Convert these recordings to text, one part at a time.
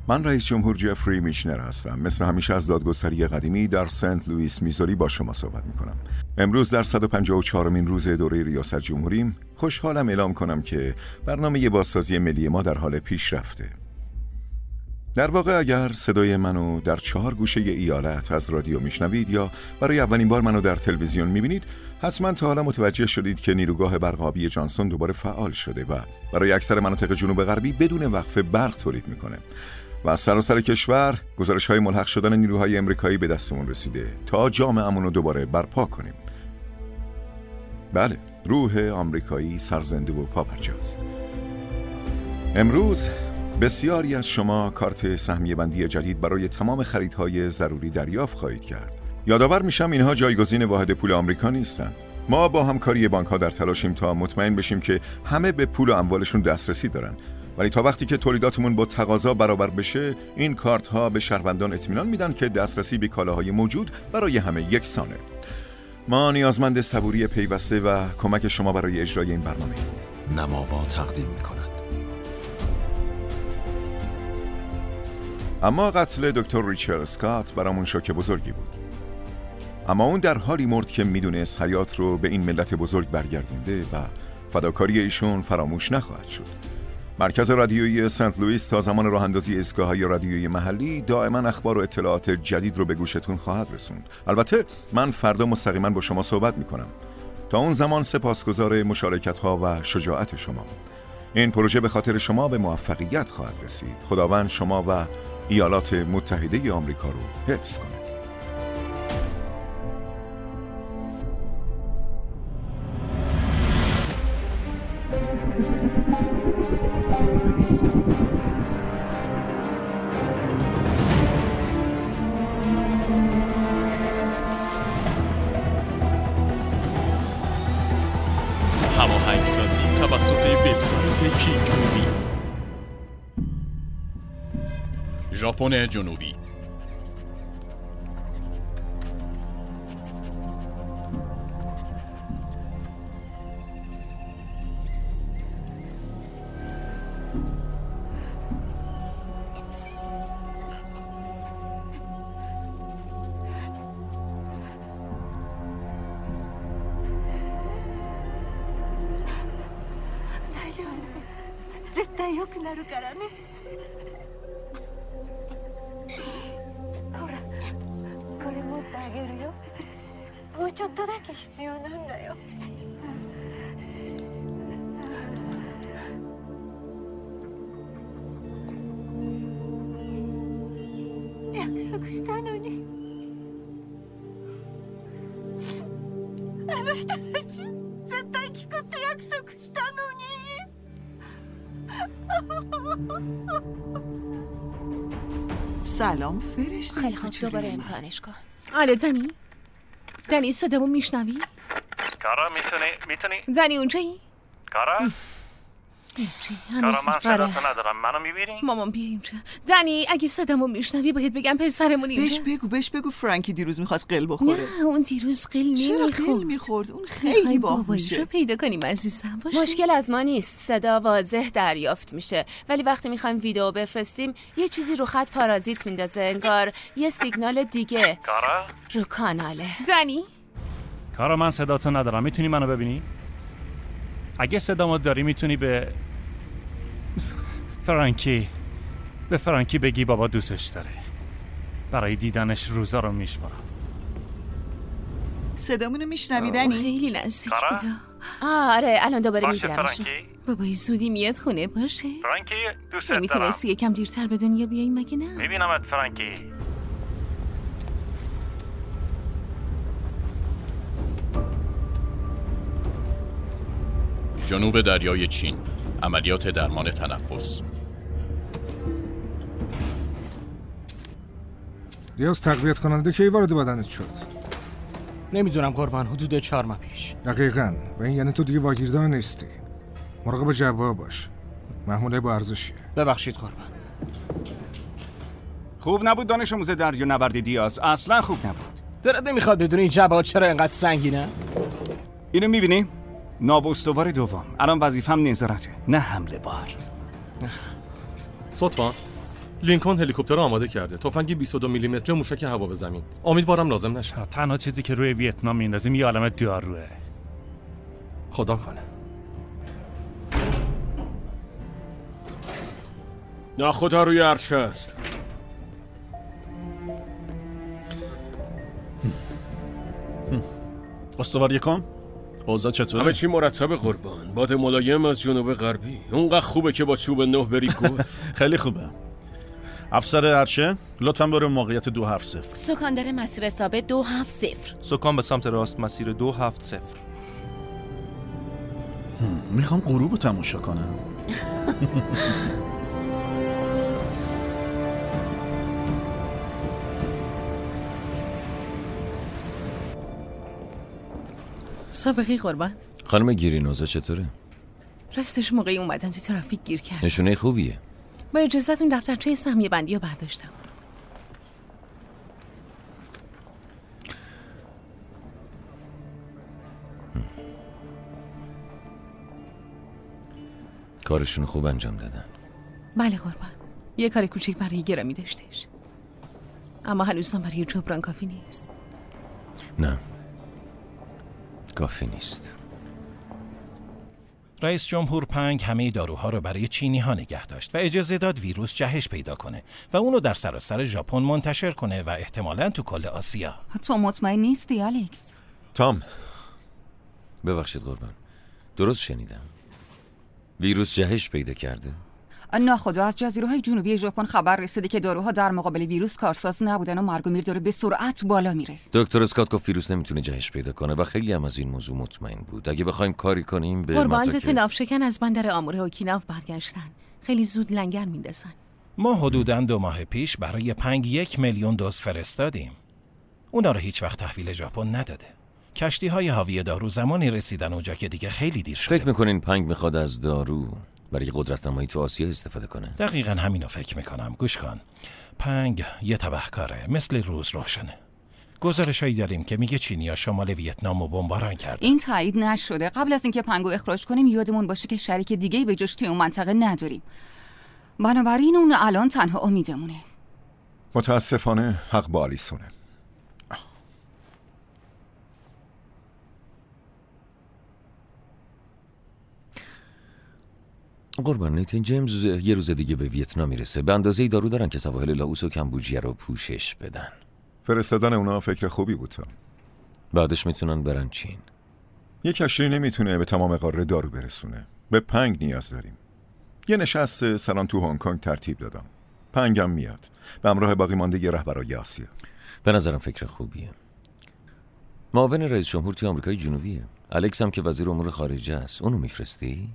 من رئیس جمهور جفری میشنر هستم. مثل همیشه از دادگستری قدیمی در سنت لوئیس میزوری با شما صحبت میکنم. امروز در 154مین روز دوره ریاست جمهوریم. خوشحالم اعلام کنم که برنامه بازسازی ملی ما در حال پیشرفته. در واقع اگر صدای منو در 4 گوشه ایالت از رادیو میشنوید یا برای اولین بار منو در تلویزیون میبینید، حتما تا حالا متوجه شدید که نیروگاه برق آبی جانسون دوباره فعال شده و برای اکثر مناطق جنوب غربی بدون وقفه برق تولید میکنه. و از سراسر کشور گزارش‌های ملحق شدن نیروهای امریکایی به دستمون رسیده تا جامعه‌مون رو دوباره برپا کنیم. بله، روح آمریکایی سرزنده و پابرجاست. امروز بسیاری از شما کارت سهمیه بندی جدید برای تمام خریدهای ضروری دریافت خواهید کرد. یادآور میشم اینها جایگزین واحد پول آمریکا نیستن. ما با همکاری بانک‌ها در تلاشیم تا مطمئن بشیم که همه به پول و اموالشون دسترسی دارن. ولی تا وقتی که تولیداتمون با تقاضا برابر بشه، این کارت‌ها به شهروندان اطمینان میدن که دسترسی به کالاهای موجود برای همه یکسانه. ما نیازمند صبوری پیوسته و کمک شما برای اجرای این برنامه. نماوا تقدیم می‌کند. اما قتل دکتر ریچارد اسکات برامون شوک بزرگی بود. اما اون در حالی مرد که میدونست حیات رو به این ملت بزرگ برگردونده و فداکاری ایشون فراموش نخواهد شد. مرکز رادیویی سنت لوئیس تا زمان راه اندازی ایستگاه‌های رادیویی محلی دائما اخبار و اطلاعات جدید رو به گوشتون خواهد رسوند. البته من فردا مستقیما با شما صحبت میکنم. تا اون زمان سپاسگزار مشارکت‌ها و شجاعت شما. این پروژه به خاطر شما به موفقیت خواهد رسید. خداوند شما و ایالات متحده آمریکا رو حفظ کنه. هماهنگسازی توسط وبسایت کینگ مووی. ژاپن جنوبی. سلام فرشته. خیلی خوب، دوباره امتحانش کن. آره دنی صدامو میشنوی؟ کارا میتونی؟ دنی اونجایی؟ کارا؟ کارا من صداتو ندارم، منو میبینی؟ مامان بیا اینجا. دنی اگه صدامو میشنوی باید بگم پسرمون اینجاست. بهش بگو فرانکی دیروز میخواست قل بخوره. نه اون دیروز قل نمیخورد. چرا قل میخورد؟ اون خیلی باهوشه. رو پیدا کنیم عزیزم. باشه. مشکل از ما نیست، صدا واضح دریافت میشه، ولی وقتی میخوایم ویدیو بفرستیم یه چیزی رو خط پارازیت میندازه، انگار یه سیگنال دیگه کارا؟ رو کاناله. دنی کارا من صداتو ندارم، میتونی منو ببینی؟ اگه صدامو داری میتونی به فرانکی بگی بابا دوستش داره. برای دیدنش روزا رو میشمارم. صدامونو میشنوی دنی؟ خیلی نزدیک بود. آره الان دوباره میگیرمش. بابای زودی میاد خونه باشه. فرانکی دوست دارم. نمیتونستی یکم دیرتر به دنیا بیایی مگه نه؟ میبینمت فرانکی. جنوب دریای چین. عملیات درمان تنفس. دیاز تقویت کننده کی وارد بدنت شد؟ نمیدونم قربان، حدود 4 ماه پیش. دقیقاً. و این یعنی تو دیگه واگیردار نیستی. مراقب جواب باش. محموله با ارزشیه. ببخشید قربان. خوب نبود دانش آموز دریا نبرد دیاز، اصلا خوب نبود. دلت نمیخواد بدونی این جبهات چرا اینقدر سنگینه؟ اینو میبینی؟ ناو استوار دوم. الان وظیفه‌م نظارته، نه حمله بار. صدفا لینکن هلیکوپتر آماده کرده. تفنگ 22 میلیمتر موشک هوا به زمین. امیدوارم لازم نشه. تنها چیزی که روی ویتنام میندازیم یه عالمه داروه. خدا کنه. ناخدا روی عرش است. استوار یکم اوضاع چطوره؟ همه چی مرتب قربان. باد ملایم از جنوب غربی. اونقدر خوبه که با چوب 9 بری گلف. خیلی خوبه. افسر ارچه لطفاً برو موقعیت 270. سکان داره مسیر ثابت 270. سکان به سمت راست مسیر 270. میخوام غروب رو تماشا کنم. سابقی قربان. خانم گیرینوزا چطوره؟ راستش موقعی اومدن تو ترافیک گیر کرد. نشونه خوبیه. با اجازهتون دفترچه سهمیه بندی رو برداشتم. کارشون خوب انجام دادن. بله قربان. یه کار کوچیک برای گرامی داشتش. اما هنوزم برای جبران کافی نیست. نه کافی نیست. رئیس جمهور پنگ همه داروها رو برای چینی ها نگه داشت و اجازه داد ویروس جهش پیدا کنه و اونو در سراسر ژاپن منتشر کنه و احتمالاً تو کل آسیا. تو مطمئن نیستی الکس؟ تام ببخشید قربان، درست شنیدم؟ ویروس جهش پیدا کرده؟ ناخدا از جزیره‌های جنوبی ژاپن خبر رسیده که داروها در مقابل ویروس کارساز نبودن و مرگ و میر داره به سرعت بالا میره. دکتر اسکات گفت ویروس نمیتونه جهش پیدا کنه و خیلی هم از این موضوع مطمئن بود. اگه بخوایم کاری کنیم به قربان نافشکن از بندر آموره اوکیناوا برگشتن. خیلی زود لنگر میندازن. ما حدوداً 2 ماه پیش برای پنگ 1 میلیون دوز فرستادیم. اونا رو هیچ وقت تحویل ژاپن نداده. کشتی‌های حاوی دارو زمانی رسیدن اونجا که دیگه خیلی دیر شده. فکر می‌کنین پنگ میخواد از دارو برای قدرت‌نمایی تو آسیا استفاده کنه؟ دقیقاً همینو فکر میکنم. گوش کن، پنگ یه تبهکاره، مثل روز روشنه. گزارشایی داریم که میگه چینی‌ها شمال ویتنام رو بمباران کردن. این تایید نشده. قبل از اینکه پنگو اخراج کنیم یادمون باشه که شریک دیگه‌ای به جاش توی اون منطقه نداریم. بنابراین اون الان تنها امیدمونه. متاسفانه حق با آلیسونه. قربان، نیتن جیمز یه روز دیگه به ویتنام میرسه. به اندازه‌ای دارو دارن که سواحل لاوس و کمبوجیه رو پوشش بدن. فرستادن اونا فکر خوبی بود. بعدش میتونن برن چین. یه کشتی نمیتونه به تمام قاره دارو برسونه. به پنگ نیاز داریم. یه نشست سالن تو هنگ کنگ ترتیب دادم. پنگم میاد به همراه باقی مانده رهبرای آسیا. به نظرم فکر خوبیه. معاون رئیس جمهور توی آمریکای جنوبیه. الکس هم که وزیر امور خارجه است. اونو میفرستی؟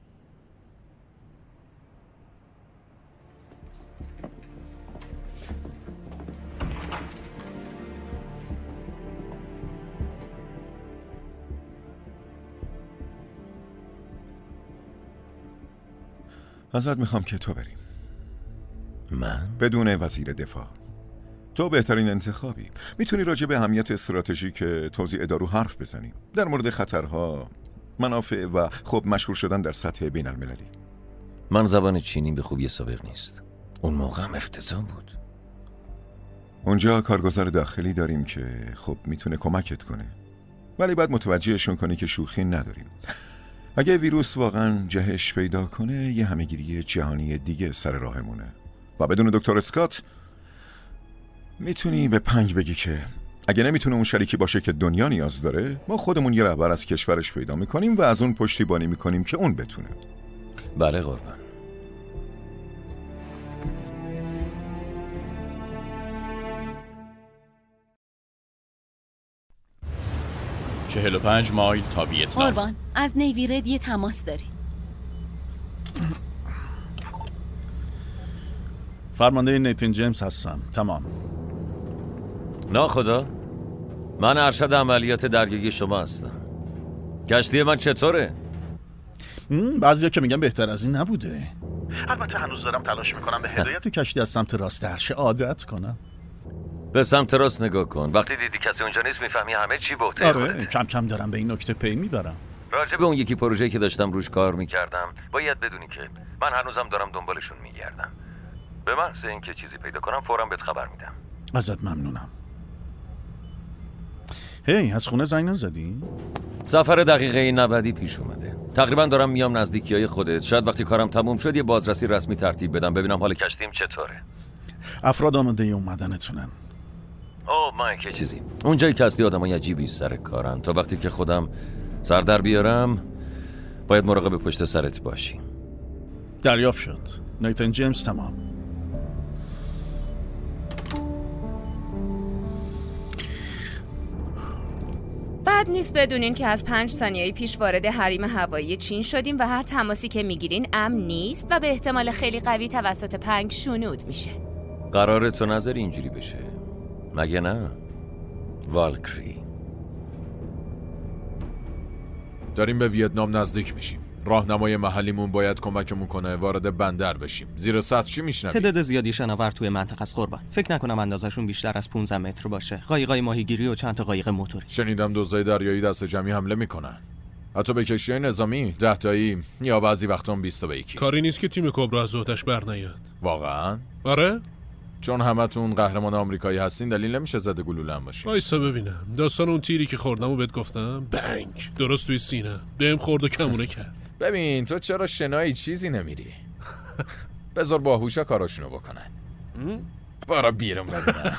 ازت میخوام که تو بریم. من؟ بدون وزیر دفاع. تو بهترین انتخابی. میتونی راجع به اهمیت استراتژیک توزیع دارو حرف بزنی، در مورد خطرها، منافع و خب مشهور شدن در سطح بین المللی. من زبان چینی به خوبی سابق نیست. اون موقع هم افتضاح بود. اونجا کارگزار داخلی داریم که خب میتونه کمکت کنه، ولی بعد متوجهشون کنی که شوخی نداریم. اگه ویروس واقعا جهش پیدا کنه یه همهگیری جهانی دیگه سر راهمونه و بدون دکتر اسکات میتونی به پنگ بگی که اگه نمیتونه اون شریکی باشه که دنیا نیاز داره، ما خودمون یه رهبر از کشورش پیدا میکنیم و از اون پشتیبانی میکنیم که اون بتونه. بله قربان. 45 مایل تا ویتنام. قربان، از نیوی رد یه تماس داری. فرمانده نیتن جیمز هستم. تمام. ناخدا، من ارشد عملیات دریایی شما هستم. کشتی من چطوره؟ بعضیا که میگن بهتر از این نبوده. البته هنوز دارم تلاش میکنم به هدایت کشتی از سمت راست درشه عادت کنم. به سمت راست نگاه کن. وقتی دیدی کسی اونجا نیست میفهمی همه چی بهته خودته. کم کم دارم به این نکته پی میبرم. راجع به اون یکی پروژه‌ای که داشتم روش کار میکردم، باید بدونی که من هنوزم دارم دنبالشون میگردم. به محض اینکه چیزی پیدا کنم فوراً بهت خبر میدم. ازت ممنونم. هی از خونه زنگ نزدی؟ سفر دقیقه 90 پیش اومده. تقریبا دارم میام نزدیکیای خودت. شاید وقتی کارم تموم شد یه بازرسی رسمی ترتیب بدم ببینم حال کشتیم چطوره. افراد آماده اومدنتونن. اوه مایک چیزی. اونجایی که اصلی آدمای عجیبی سر کارن. تا وقتی که خودم سر در بیارم باید مراقب پشت سرت باشی. دریافت شد. نیتن جیمز تمام. بد نیست بدونین که از 5 ثانیه پیش وارد حریم هوایی چین شدیم و هر تماسی که میگیرین امن نیست و به احتمال خیلی قوی توسط پنگ شنود میشه. قراره تو نظر اینجوری بشه مگه نه؟ والکری داریم به ویتنام نزدیک میشیم. راهنمای محلیمون باید کمکمون کنه وارد بندر بشیم. زیر سطح چی میشنوی؟ تعداد زیادی شناور توی منطقه است قربان. فکر نکنم اندازشون بیشتر از 15 متر باشه. قایقای ماهیگیری و چند تا قایق موتوری. شنیدم دزدای دریایی دست جمعی حمله میکنن. حتی به کشتی‌های نظامی 10 تایی یا بعضی وقتا 20 تا به یکی. کاری نیست که تیم کبرا از آتش برنیاد. واقعا؟ آره؟ چون همتون قهرمان آمریکایی هستین دلیل نمیشه زده گلوله هم باشین. وایسا ببینم. داستان اون تیری که خوردمو بهت گفتم؟ بنگ درست توی سینه. بهم خورد و کمونه کرد. ببین تو چرا شنایی چیزی نمیری؟ بذار باهوشا کاراشونو بکنن. برا بیرون ببینم.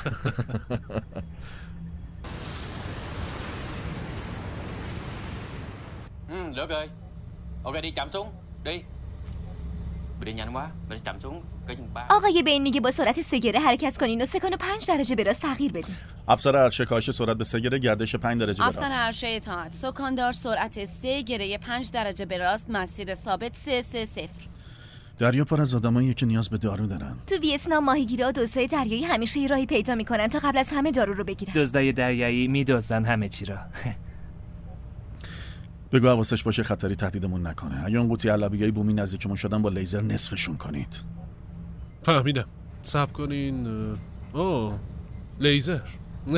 Được rồi. Ok đi chậm xuống, đi. Đi nhanh quá, mình chậm xuống cái chừng 3. آقای بین میگه با سرعت 3 گره حرکت کنین و سکانو 5 درجه به راست تغییر بدین. افسر ارشد کاهش سرعت به 3 گره گردش 5 درجه به راست. افسر ارشد اطاعت سکاندار سرعت 3 گره 5 درجه به راست مسیر ثابت 330. دریا پر از آدماییه که نیاز به دارو دارن. تو ویتنام ماهیگیرا و دزدای دریایی همیشه یه راهی پیدا میکنن تا قبل از همه دارو رو بگیرن. دزدای دریایی میدزدن همه چی را. بگو حواسش باشه خطری تهدیدمون نکنه. اگه اون قوطی علبیای بومی نزدیکمون شدن با لیزر نصفشون کنید. فهمیدم. صبر کنین. لیزر.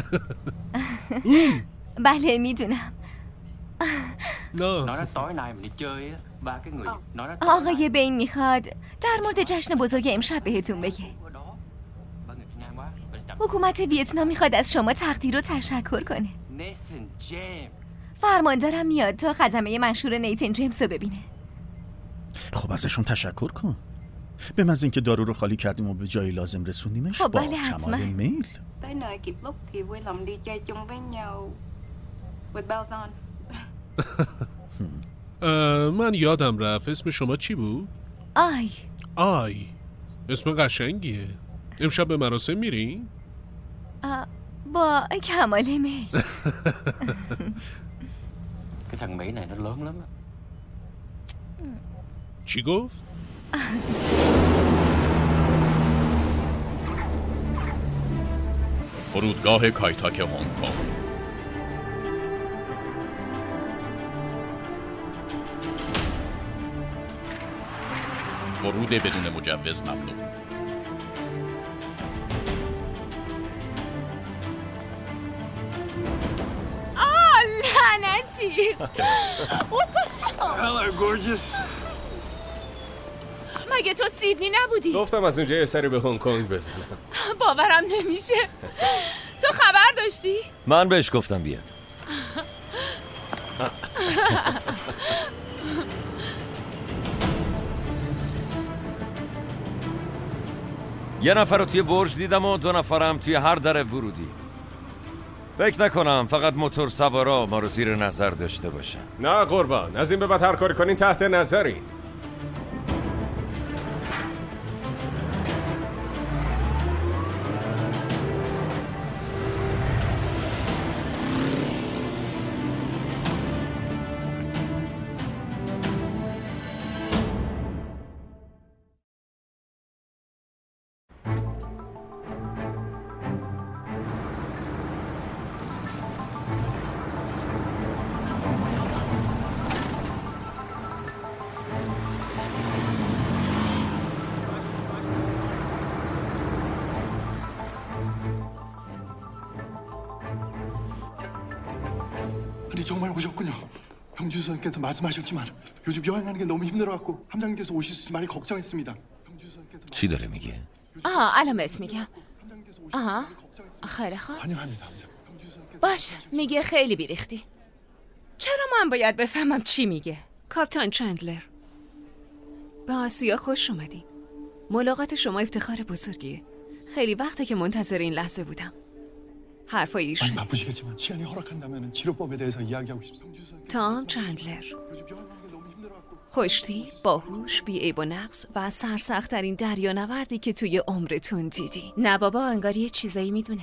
بله میدونم. آقای بین میخواد در مورد جشن بزرگ امشب بهتون بگه. حکومت ویتنام میخواد از شما تقدیر و تشکر کنه. فرماندارم میاد تا خدمه مشهور نیتن جیمز رو ببینه. خب ازشون تشکر کن. به محض اینکه دارو رو خالی کردیم و به جای لازم رسوندیمش با کمال میل. Tới nơi kịp lúc thì vui lòng đi chơi chung với nhau. With bells on. من یادم رفت. اسم شما چی بود؟ آی. اسم قشنگیه. امشب به مراسم میرین؟ با کمال میل. Cái thằng Mỹ này nó lớn lắm á. چی گفت؟ فرودگاه کایتاک هنگ کنگ. ورود بدون مجوز ممنوع. لعنتی. Hello gorgeous. مگه تو سیدنی نبودی؟ گفتم از اونجا یه سری به هنگ کنگ بزنم. باورم نمیشه. تو خبر داشتی؟ من بهش گفتم بیاد. یه نفر رو توی برج دیدم و 2 نفرم توی هر در ورودی. فکر نکنم فقط موتور سوارا ما رو زیر نظر داشته باشن. نه قربان، از این به بعد هر کاری کنین تحت نظرین. 정말 오셨군요. 병준 선생님께서 말씀하셨지만 요즘 여행하는 게 너무 힘들어갖고 함장님께서 오실 수 있을지 많이 걱정했습니다. چی داره میگه؟ الان بهت میگم. خیلی خوب. باشه، میگه خیلی بیریختی. چرا من باید بفهمم چی میگه؟ کاپیتان چندلر، به آسیا خوش اومدین. ملاقات شما افتخار بزرگیه. خیلی وقته که منتظر این لحظه بودم. حرفای ایشون. تام چندلر، خوشتی، باهوش، بی‌عیب و نقص و سرسخت‌ترین دریانوردی که توی عمرتون دیدی. نه بابا، انگار یه چیزایی میدونه.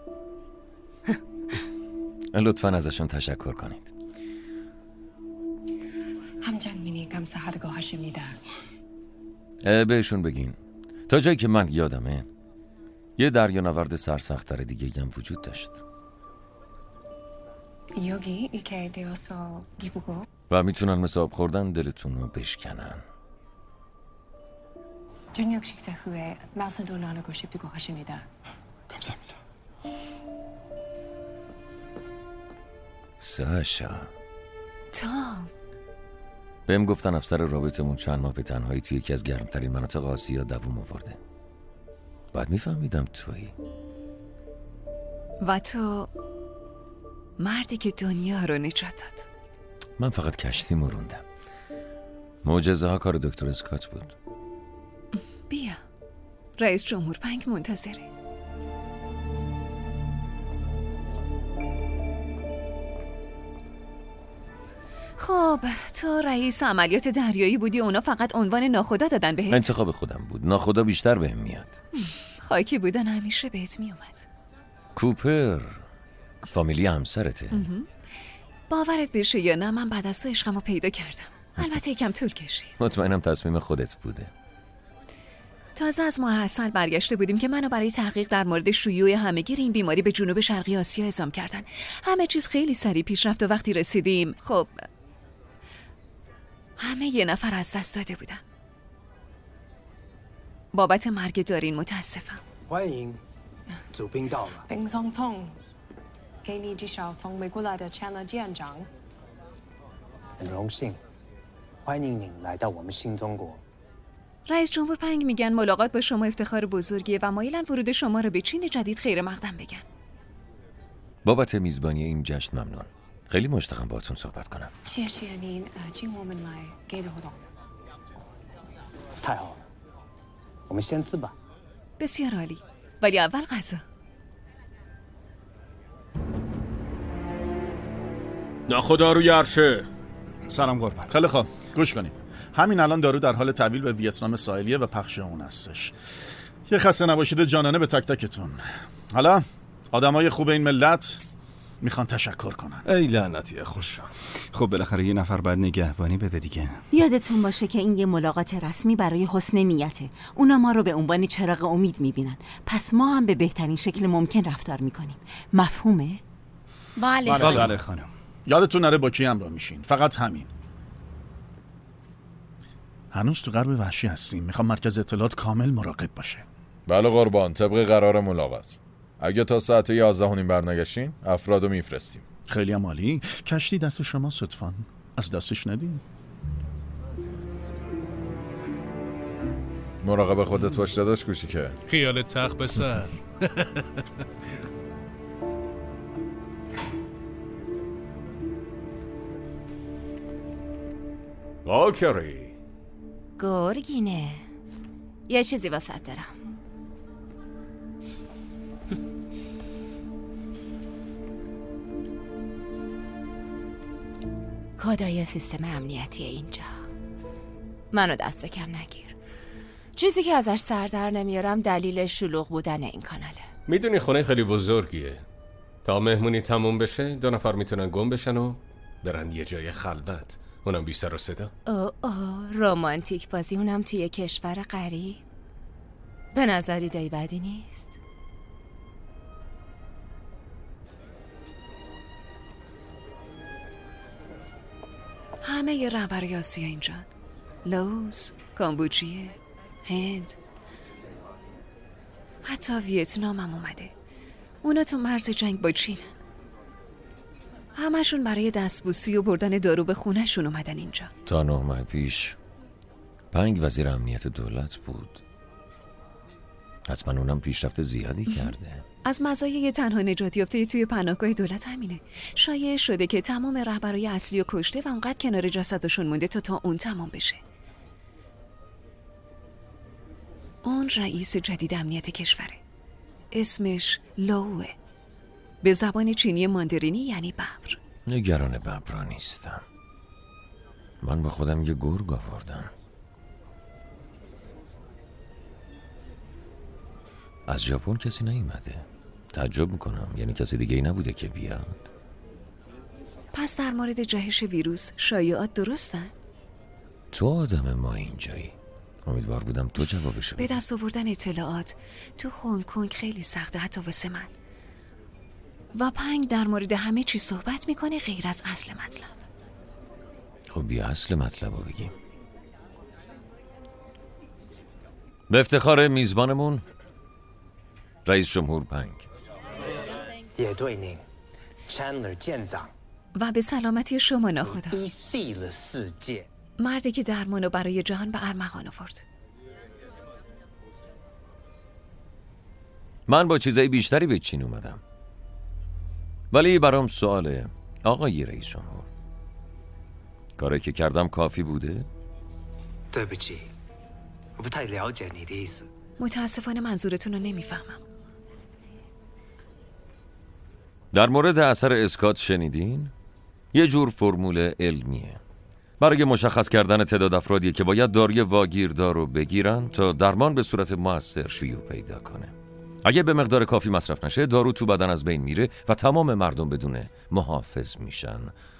لطفاً ازشون تشکر کنید. 함장민이 감사하다고 하십니다. بهشون بگین تا جایی که من یادمه یه دریانورد سرسخت‌تر دیگه هم وجود داشت. 여기 있게 되어서 기쁘고 و میتونن مثل آب خوردن دلتون رو بشکنن. 저녁 식사 후에 말씀도 나누고 싶다고 하십니다. 감사합니다. ساشا، تام، بهم گفتن افسر رابطمون چند ماه به تنهایی توی یکی از گرمترین مناطق آسیا دووم آورده. بعد میفهمیدم تویی. و تو مردی که دنیا رو نجات داد. من فقط کشتی مروندم. معجزه ها کار دکتر اسکات بود. بیا، رئیس جمهور پنگ منتظره. خب، تو رئیس عملیات دریایی بودی و اونا فقط عنوان ناخدا دادن بهت؟ انتخاب خودم بود. ناخدا بیشتر بهم میاد. خاکی بودن همیشه بهت میومد. کوپر فامیلی همسرته. باورت بشه یا نه، من بعد از تو عشقمو پیدا کردم. البته یکم طول کشید. مطمئنم تصمیم خودت بوده. تازه از ماه عسل برگشته بودیم که منو برای تحقیق در مورد شیوع همهگیر این بیماری به جنوب شرقی آسیا اعزام کردن. همه چیز خیلی سریع پیش رفت و وقتی رسیدیم، خب همه یه نفر از دست داده بودن. بابت مرگ دارین متاسفم. 欢迎，主兵到了。 丁松聪，给你介绍从美国来的前了舰长。 很荣幸，欢迎您来到我们新中国。 رئیس جمهور پنگ میگن ملاقات با شما افتخار بزرگیه و مایلن ورود شما رو به چین جدید خیر مقدم بگن. بابت میزبانی این جشن ممنون. خیلی مشتاقم باهاتون صحبت کنم. 谢谢您请我们来给的活动。 太好了，我们先吃吧。 بسیار عالی، ولی اول غذا. ناخدا روی عرشه. سلام قربان. خیلی خوب، گوش کنیم. همین الان دارو در حال تحویل به ویتنام ساحلیه و پخش اون هستش. یه خسته نباشید جانانه به تک تکتون. حالا آدمای خوب این ملت میخوان تشکر کنن. ای لعنتی خوشم. خب بالاخره یه نفر باید نگهبانی بده دیگه. یادتون باشه که این یه ملاقات رسمی برای حسن نیته. اونا ما رو به عنوان چراغ امید میبینن. پس ما هم به بهترین شکل ممکن رفتار میکنیم. مفهومه؟ بله خانم. یادتون نره با کی همراه میشین. فقط همین. هنوز تو غرب وحشی هستیم. میخوام مرکز اطلاعات کامل مراقب باشه. بله قربان، طبق قرار ملاقات. اگه تا ساعت 11:30 برنگشتین افرادو میفرستیم. خیلی هم عالی. کشتی دست شما لطفاً. از دستش ندین. مراقب خودت باش داداش کوچیکه. خیال تخت به سر. واکری گرگینه، یه چیزی واسط دارم. کدای سیستم امنیتی اینجا. منو دست کم نگیر. چیزی که ازش سر در نمیارم دلیل شلوغ بودن این کاناله. میدونی خونه خیلی بزرگیه. تا مهمونی تموم بشه 2 نفر میتونن گم بشن و برن یه جای خلوت، اونم بی سر و صدا. رومانتیک بازی، اونم توی کشور غریب. به نظری دایی بدی نیست. همه ی رهبرای آسیا اینجان. لاوس، کامبوجیه، هند، حتی ویتنام هم اومده. اونا تو مرز جنگ با چینن. همشون برای دستبوسی و بردن دارو به خونهشون اومدن اینجا. تا 9 ماه پیش پنگ وزیر امنیت دولت بود. حتما اونم پیشرفت زیادی کرده. از مزایای تنها نجات یافته توی پناهگاه دولت همینه. شایع شده که تمام رهبرای اصلی رو کشته و اونقدر کنار جسدشون مونده تا اون تمام بشه. اون رئیس جدید امنیت کشوره. اسمش لوه. به زبان چینی ماندرینی یعنی ببر. نگران ببرا نیستم. من به خودم یه گرگ آوردم. از ژاپن کسی نیومده. تعجب میکنم، یعنی کسی دیگه ای نبوده که بیاد. پس در مورد جهش ویروس شایعات درستن؟ تو آدم ما اینجایی. امیدوار بودم تو جوابشو بدی. به دست آوردن اطلاعات تو هنگ کنگ خیلی سخته، حتی واسه من. و پنگ در مورد همه چی صحبت میکنه غیر از اصل مطلب. خب بیا اصل مطلب رو بگیم. به افتخار میزبانمون رئیس جمهور پنگ. و به سلامتی شما ناخدا. مردی که درمانو برای جهان به ارمغان آورد. من با چیزای بیشتری به چین اومدم، ولی برام سواله آقای رئیس جمهور، کاری که کردم کافی بوده؟ متاسفانه منظورتون رو نمیفهمم. در مورد اثر اسکات شنیدین؟ یه جور فرمول علمیه برای مشخص کردن تعداد افرادی که باید داروی واگیردار رو بگیرن تا درمان به صورت مؤثر شیوع پیدا کنه. اگه به مقدار کافی مصرف نشه دارو تو بدن از بین میره و تمام مردم بدون محافظ میشن.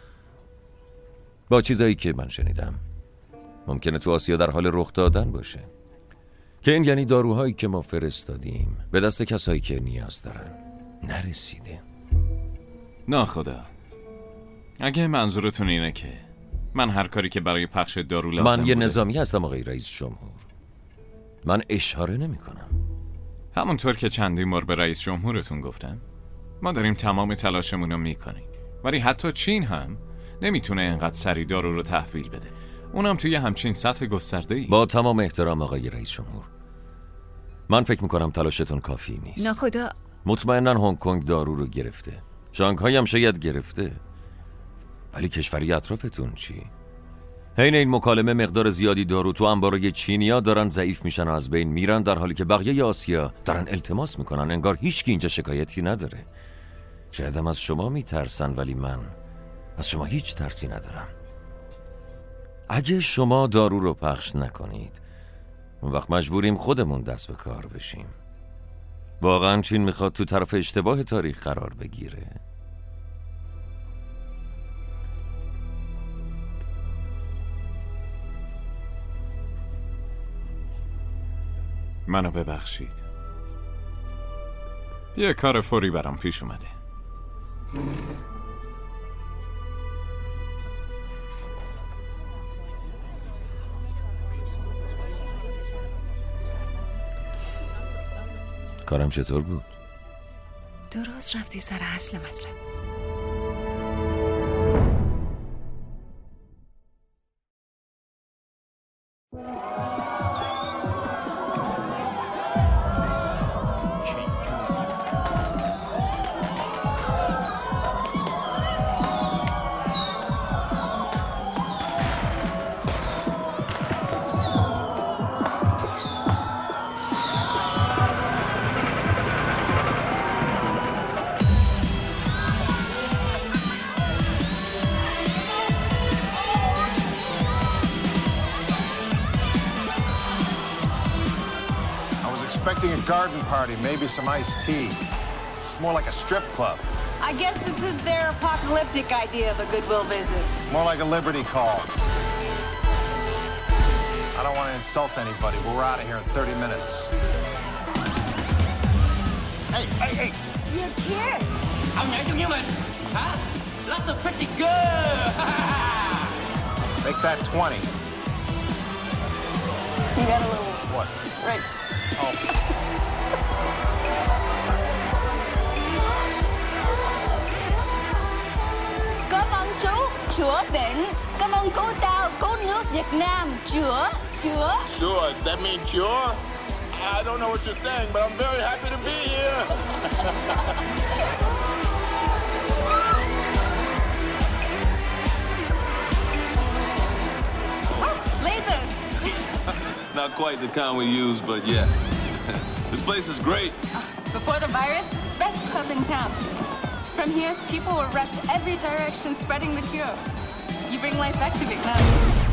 با چیزایی که من شنیدم ممکنه تو آسیا در حال رخ دادن باشه، که این یعنی داروهایی که ما فرستادیم به دست کسایی که نیاز دارن نرسیده. نه خدا، اگه منظورتون اینه که من هر کاری که برای پخش دارو لازم من یه بوده... نظامی هستم آقای رئیس جمهور. من اشاره نمی کنم. همونطور که چندین بار به رئیس جمهورتون گفتم، ما داریم تمام تلاشمون رو میکنیم، ولی حتی چین هم نمیتونه اینقدر سریع دارو رو تحویل بده، اونم توی همچین سطح گسترده‌ای. با تمام احترام آقای رئیس جمهور، من فکر میکنم تلاشتون کافی نیست. نه خدا. مطمئناً هنگ کنگ دارو رو گرفته، شانگهای هم شاید گرفته، ولی کشوری اطرافتون چی؟ حین این مکالمه مقدار زیادی دارو تو انبارای چینیا دارن ضعیف میشن و از بین میرن، در حالی که بقیه آسیا دارن التماس میکنن انگار هیچکی اینجا شکایتی نداره. شاید هم از شما میترسن، ولی من از شما هیچ ترسی ندارم. اگه شما دارو رو پخش نکنید اون وقت مجبوریم خودمون دست به کار بشیم. واقعا چین میخواد تو طرف اشتباه تاریخ قرار بگیره؟ منو ببخشید، یه کار فوری برام پیش اومده. کارم چطور بود؟ درست رفتی سر اصل مطلب. Expecting a garden party, maybe some iced tea. It's more like a strip club. I guess this is their apocalyptic idea of a goodwill visit. More like a liberty call. I don't want to insult anybody, but we're out of here in 30 minutes. Hey, hey, hey! You kid! Ông nhảy chung với mình, hả? Lots of pretty good! Make that 20. You got a little... What? Right. Oh. Cảm ơn chú, chữa bệnh. Cảm ơn cứu tao, cứu nước Việt Nam. Chữa. Sure, does that mean cure? I don't know what you're saying, but I'm very happy to be here. Lasers! Not quite the kind we use, but yeah. This place is great. Before the virus, best club in town. From here, people will rush every direction, spreading the cure. You bring life back to Vietnam.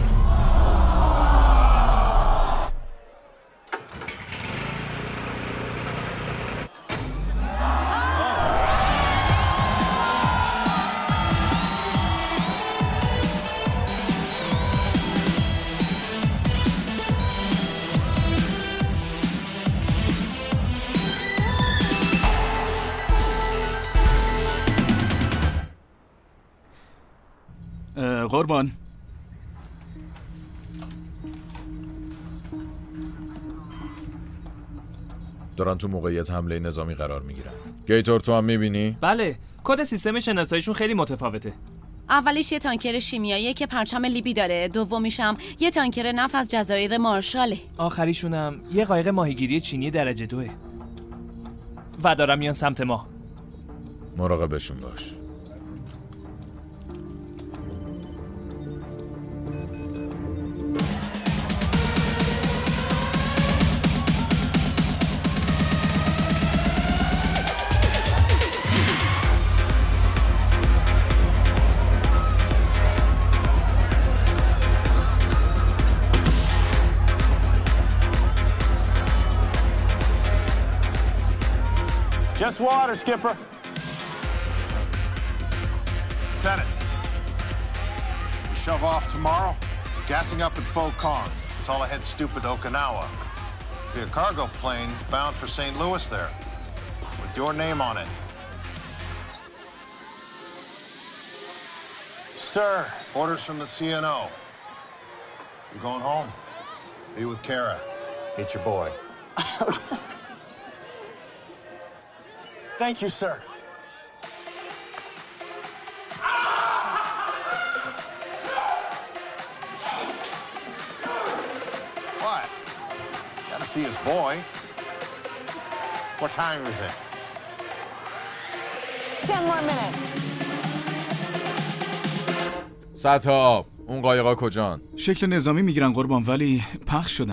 قربان دارن تو موقعیت حمله نظامی قرار میگیرن. گیتور تو هم میبینی؟ بله، کد سیستم شناساییشون خیلی متفاوته. اولیش یه تانکر شیمیایی که پرچم لیبی داره، دومیشم یه تانکر نفت از جزایر مارشاله. آخریشونم یه قایق ماهیگیری چینی درجه 2 و دارم میان سمت ما. مراقبشون باش. Just water, Skipper. Lieutenant, we shove off tomorrow. Gassing up at Pho Con. It's all ahead stupid Okinawa. Be a cargo plane bound for St. Louis there, with your name on it. Sir, orders from the CNO. You going home? Be with Kara. Meet your boy. Thank you, sir. What? Gotta see his boy. What time is it? 10 more minutes. سطح آب. اون قایقا کجان؟ شکل نظامی میگیرن قربان، ولی پخش شدن.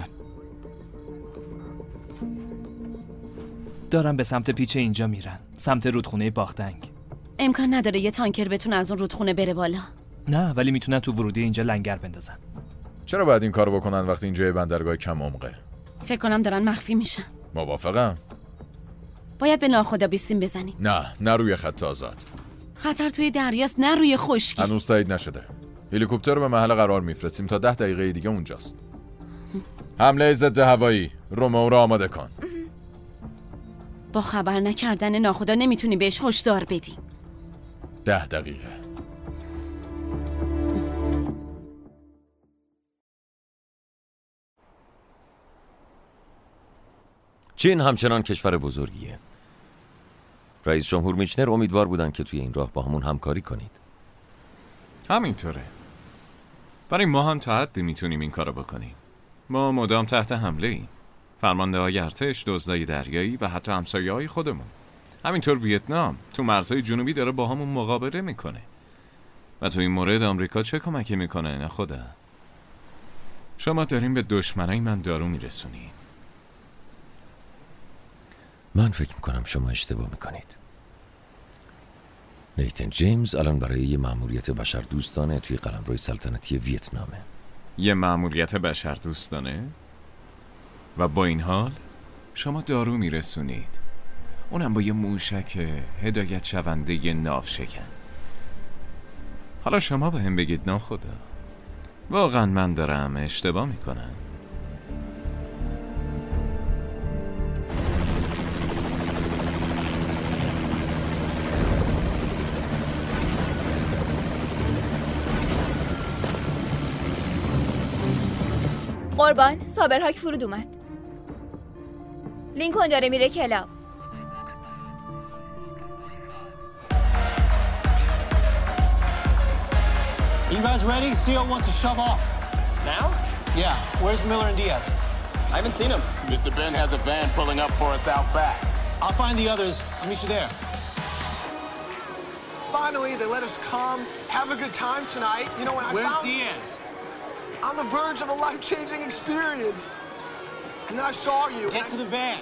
دارن به سمت پیچ اینجا میرن، سمت رودخونه باختنگ. امکان نداره یه تانکر بتونه از اون رودخونه بره بالا. نه، ولی میتونن تو ورودی اینجا لنگر بندازن. چرا باید این کارو بکنن وقتی اینجا یه بندرگاه کم عمقه؟ فکر کنم دارن مخفی میشن. موافقم. باید به ناخدا بیستیم بزنیم. نه روی خط آزاد. خطر توی دریاست، نه روی خشکی. هنوز تایید نشده. هلیکوپتر رو به محل قرار میفرستیم تا 10 دقیقه دیگه اونجاست. حمله ضد هوایی، رومئو رو آماده کن. با خبر نکردن ناخدا نمیتونی بهش هشدار بدی. 10 دقیقه. چین همچنان کشور بزرگیه. رئیس جمهور میچنر امیدوار بودن که توی این راه با همون همکاری کنید. همینطوره. برای ما هم تا حدی میتونیم این کارو بکنیم. ما مدام تحت حمله ایم. فرمانده‌های ارتش، دزدای دریایی و حتی همسایه‌های خودمون. همینطور ویتنام تو مرزهای جنوبی داره با همون مقابله میکنه. و تو این مورد آمریکا چه کمکی میکنه؟ نه خدا. شما دارین به دشمنای من دارو میرسونین. من فکر میکنم شما اشتباه میکنید. نیتن جیمز الان برای یه مأموریت بشردوستانه توی قلمروی سلطنتی ویتنامه. یه مأموریت بشردوستانه؟ و با این حال شما دارو میرسونید، اونم با یه موشک هدایت شونده ناوشکن. حالا شما به هم بگید ناخدا، واقعا من دارم اشتباه میکنم؟ قربان، سابرهاک فرود اومد. لینکن داره میره کلاب. You guys ready? CO wants to shove off. Now? Yeah. Where's Miller and Diaz? I haven't seen him. Mr. Ben has a van pulling up for us out back. I'll find the others. I'll meet you there. Finally, they let us come, have a good time tonight. You know, when Where's Diaz? On the verge of a life-changing experience. And then I saw you. Get to the van.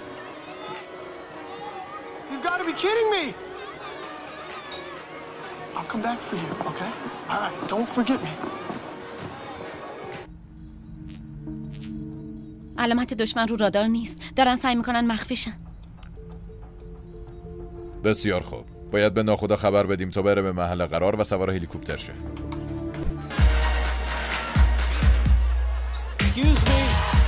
You've got to be kidding me. I'll come back for you, okay? All right, don't forget me. علامت دشمن رو رادار نیست. دارن سعی میکنن مخفیشن. بسیار خوب. باید به ناخدا خبر بدیم تا بره به محل قرار و سوار هلیکوپتر شه. Excuse me.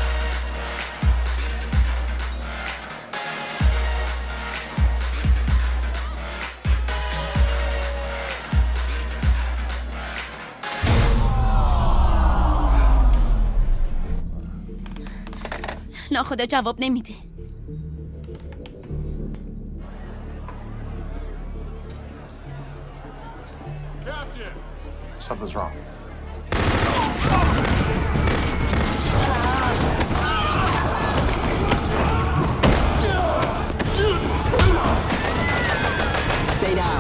ناخدا جواب نمیده. Something's wrong. Stay down.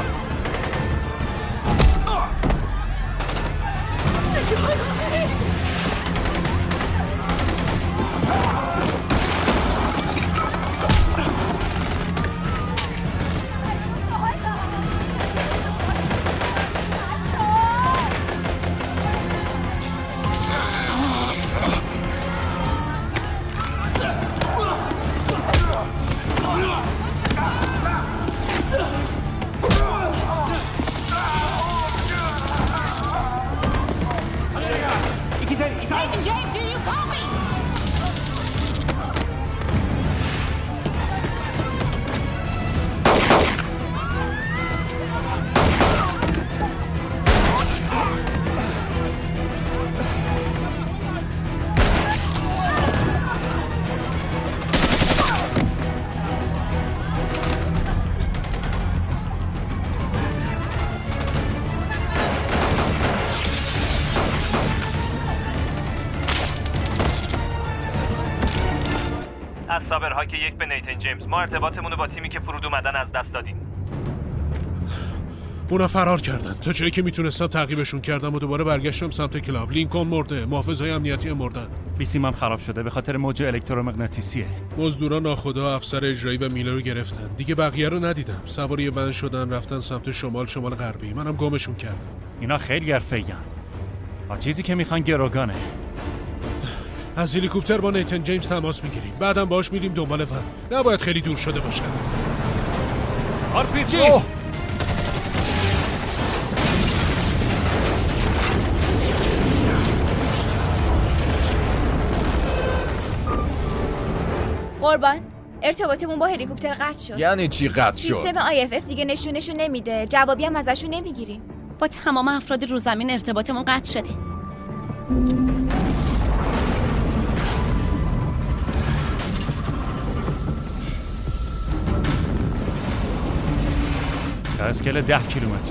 Nathan James, do you call me? از سابر هاک 1 به نیتن جیمز، ما ارتباطمون رو با تیمی که فرود اومدن از دست دادیم. اونا فرار کردن. تا جایی که میتونستم تعقیبشون کردم و دوباره برگشتم سمت کلاب. لینکن مرده، محافظای امنیتی مردن. بیسیم هم خراب شده به خاطر موج الکترومغناطیسیه. مزدورا ناخدا افسر اجرایی و میله رو گرفتن. دیگه بقیه رو ندیدم. سوار یه ون شدن رفتن سمت شمال غربی. منم گمشون کردم. اینا خیلی حرفه‌این. با چیزی که میخوان گروگانه. از هلیکوپتر با نیتن جیمز تماس میگیریم. بعدم باهاش میریم دنبال ون. نباید خیلی دور شده باشن. آرپیجی. قربان، ارتباطمون با هلیکوپتر قطع شد. یعنی چی قطع شد؟ سیستم IFF دیگه نشونشون نمیده. جوابی هم ازشون نمیگیریم. با تمام افراد رو زمین ارتباطمون قطع شده. اسکله 10 کیلومتر.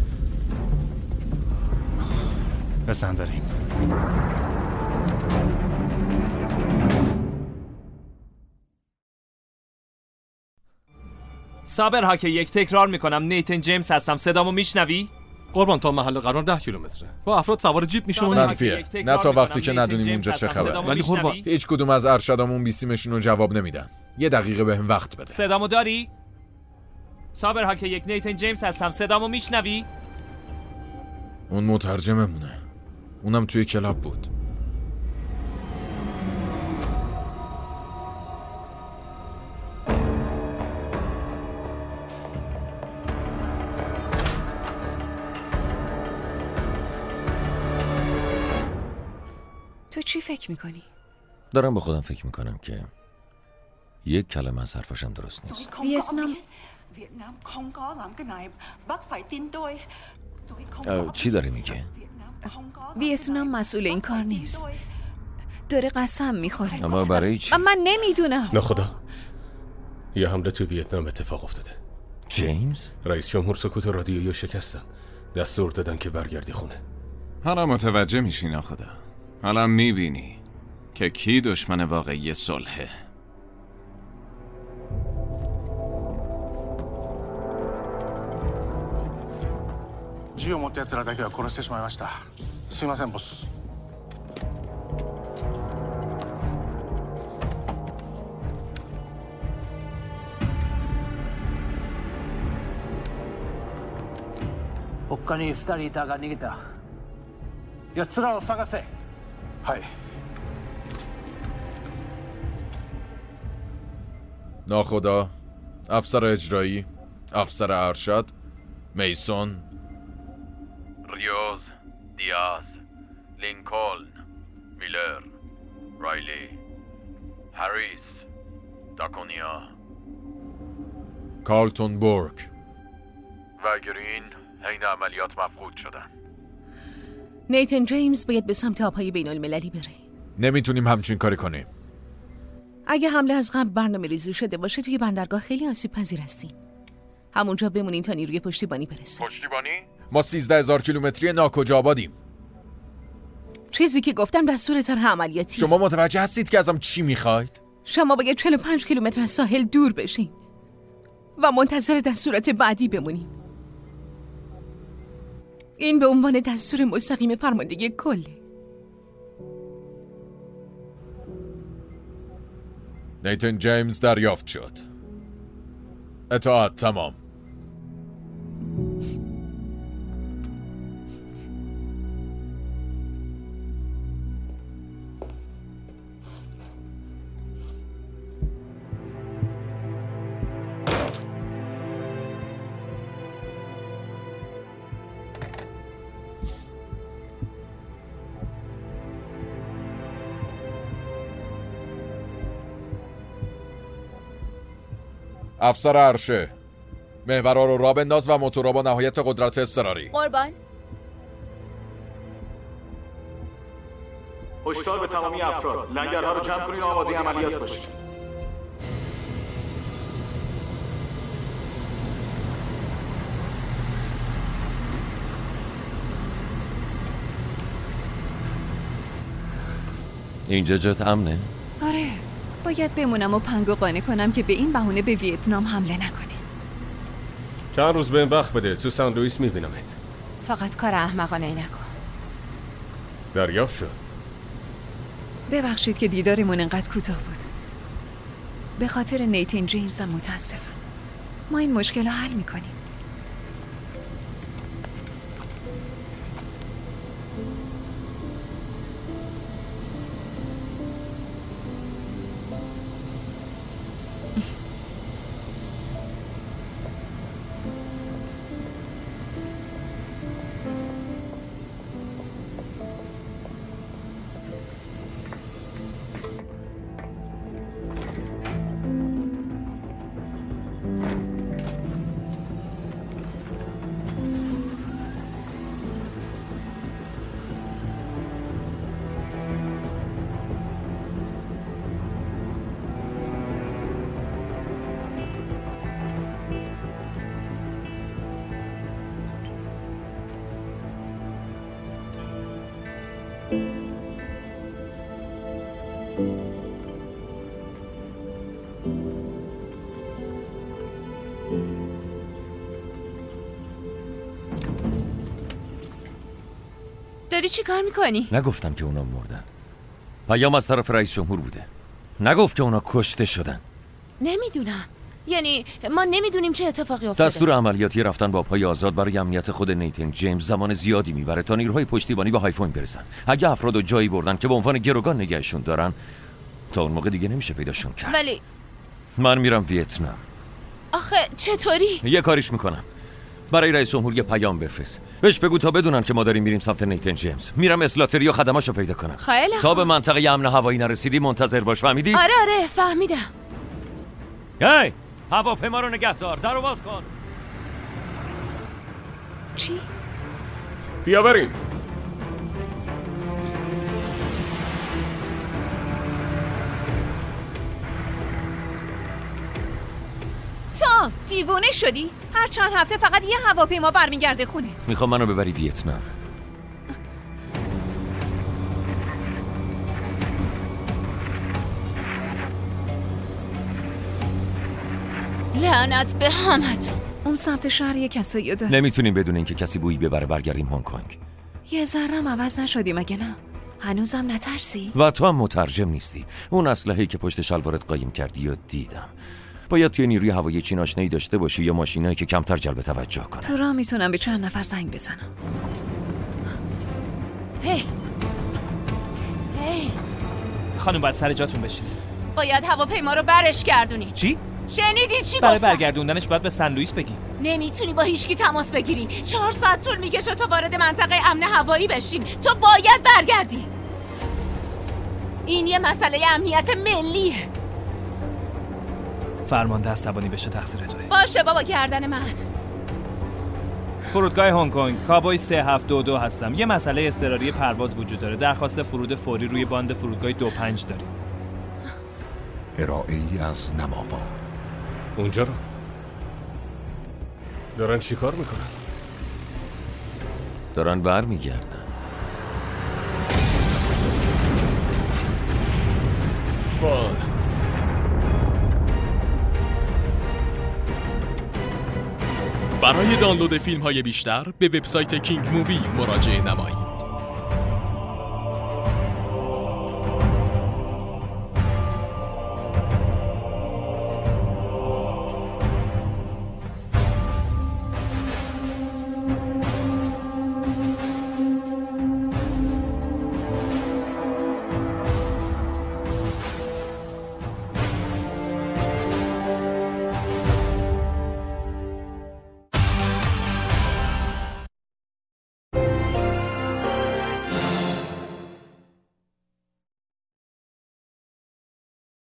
بزن بریم. سابر هاک 1 تکرار میکنم نیتن جیمز هستم. صدامو میشنوی؟ قربان تا محل قرار 10 کیلومتره. با افراد سوار جیپ میشون. منفیه. نه تا وقتی که ندونیم اونجا چه خبره. ولی قربان هیچ کدوم از ارشدامون بیسیمشون رو جواب نمیدن. یه دقیقه بهم وقت بده. صدامو داری؟ سابر هاک 1 نیتن جیمز هستم. صدامو میشنوی؟ اون مترجممونه. اونم توی کلاب بود. تو چی فکر میکنی؟ دارم با خودم فکر میکنم که یک کلمه از حرفاشم درست نیست. چی داره میگه؟ ویتنام مسئول این کار نیست. داره قسم میخوره. اما برای چی؟ من نمیدونم. نه خدا، یه حمله تو ویتنام اتفاق افتاده. جیمز؟ رئیس جمهور سکوت رادیویی شکستن. دستور دادن که برگردی خونه. حالا متوجه میشی ناخدا. حالا میبینی که کی دشمن واقعی صلحه. 銃を持った奴らだけは殺してしまいました。すいませんボス。 他に2人いたが逃げた。奴らを探せ。 はい。 ناخدا، افسر اجرایی، افسر ارشد، میسون، ریوز، دیاز، لینکلن، میلر، رایلی، هریس، داکونیا، کارلتون بورگ و گرین حین عملیات مفقود شدن. نیتن جیمز باید به سمت آبهای بین المللی بره. نمیتونیم همچین کاری کنیم. اگه حمله از قبل برنامه ریزی شده باشه توی بندرگاه خیلی آسیب پذیر هستیم. همونجا بمونین تا نیروی پشتیبانی برسه. پشتیبانی؟ ما 13,000 کیلومتری ناکجا آبادیم. چیزی که گفتم دستور طرح عملیاتی. شما متوجه هستید که ازم چی میخواید؟ شما باید 45 کیلومتر از ساحل دور بشین و منتظر دستورات بعدی بمونین. این به عنوان دستور مستقیم فرماندهی کله. نیتن جیمز دریافت شد. اطاعت تمام. افسر عرشه، محورا رو راه بنداز و موتورا با نهایت قدرت اضطراری. قربان. هشدار به تمامی افراد، لنگرها رو جمع کنید و آماده عملیات باشید. اینجا جات امنه؟ آره، باید بمونم و پنگو قانع کنم که به این بهونه به ویتنام حمله نکنه. چند روز بهم وقت بده، تو سن لوئیس میبینمت. فقط کار احمقانه نکن. دریافت شد. ببخشید که دیدارمون انقدر کوتاه بود. به خاطر نیتن جیمزم متاسفم. ما این مشکل رو حل میکنیم. داری چی کار میکنی؟ نگفتم که اونا مردن. پیام از طرف رئیس جمهور بوده. نگفت که اونا کشته شدن. نمیدونم. یعنی ما نمیدونیم چه اتفاقی افتاده. دستور عملیاتی رفتن با پای آزاد برای امنیت خود نیتن جیمز زمان زیادی میبره تا نیروهای پشتیبانی به هایفون برسن. اگه افرادو جایی بردن که به عنوان گروگان نگهشون دارن، تا اون موقع دیگه نمیشه پیداشون کرد. ولی من میرم ویتنام. آخه چطوری؟ یه کاریش میکنم. برای رئیس جمهور یه پیام بفرست. بهش بگو تا بدونن که ما داریم میریم سمت نیتن جیمز. میرم اسلاتری و خدماشو پیدا کنم. خیلی تا به منطقه امن هوایی نرسیدی منتظر باش، فهمیدی؟ آره فهمیدم. هی هواپیما رو نگه دار، درو باز کن. چی؟ بیا بریم. تو دیوونه شدی؟ هر چند هفته فقط یه هواپیما برمیگرده خونه. میخوام منو ببری ویتنام. لعنت به همت. اون سمت شهر یه کسایی داره. نمیتونیم بدون اینکه کسی بویی ببره برگردیم هنگ کنگ. یه ذرم عوض نشدی مگه نه؟ هنوزم نترسی؟ و تو هم مترجم نیستی. اون اسلحه‌ای که پشت شلوارت قایم کردی و دیدم. باید توی نیروی هوایی چین آشنایی داشته باشی یا ماشینایی که کمتر جلب توجه کنه. تو راه میتونم به چند نفر زنگ بزنم. هی خانم باید سر جاتون بشینید. باید هواپیما رو برش گردونی. چی؟ شنیدی چی برای گفتم؟ برگردوندنش باید به سن لوئیس بگیم. نمیتونی با هیچکی تماس بگیری. 4 ساعت طول میکشه تا وارد منطقه امن هوایی بشیم. تو باید برگردی. این یه مسئله امنیت ملیه. فرمانده عصبانی بشه تقصیر توه. باشه بابا، گردن من. فرودگاه هنگ کنگ، کابوی 3722 هستم. یه مسئله اضطراری پرواز وجود داره. درخواست فرود فوری روی باند فرودگاه 25 داریم. ارائه‌ای از نماوا. اونجا رو دارن چی کار میکنن؟ دارن برمیگردن. برای دانلود فیلم‌های بیشتر به وبسایت کینگ مووی مراجعه نمایید.